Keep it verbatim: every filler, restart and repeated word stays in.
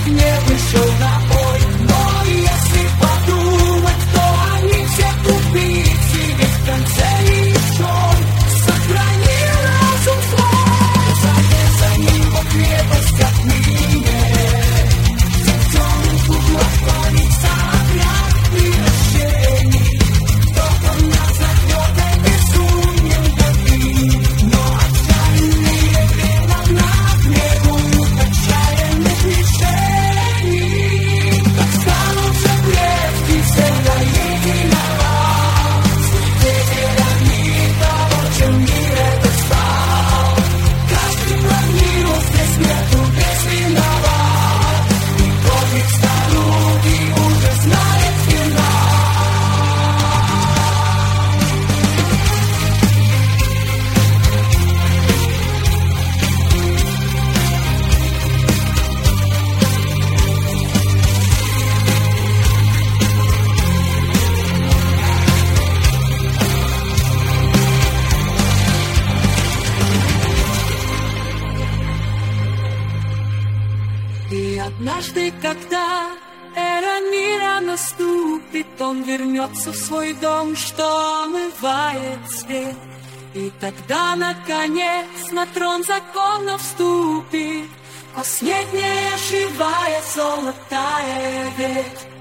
не вышел на бой. Но если подумать, то они все тупицы, ведь в конце еще сохранил разум свой. За него крепость отныне, в темных углах творится обряд превращений. Кто-то назовет безумием любви, но отчаянные время нагнетут отчаянных решений. Так станут же предки всегда единого, свидетелями того, чем мир этот стал. Каждый планировал здесь нету без виноват, и подвиг старухи уже знает финал. И однажды, когда эра мира наступит, он вернется в свой дом, что омывает свет. И тогда, наконец, на трон закона вступит последняя живая золотая ветвь.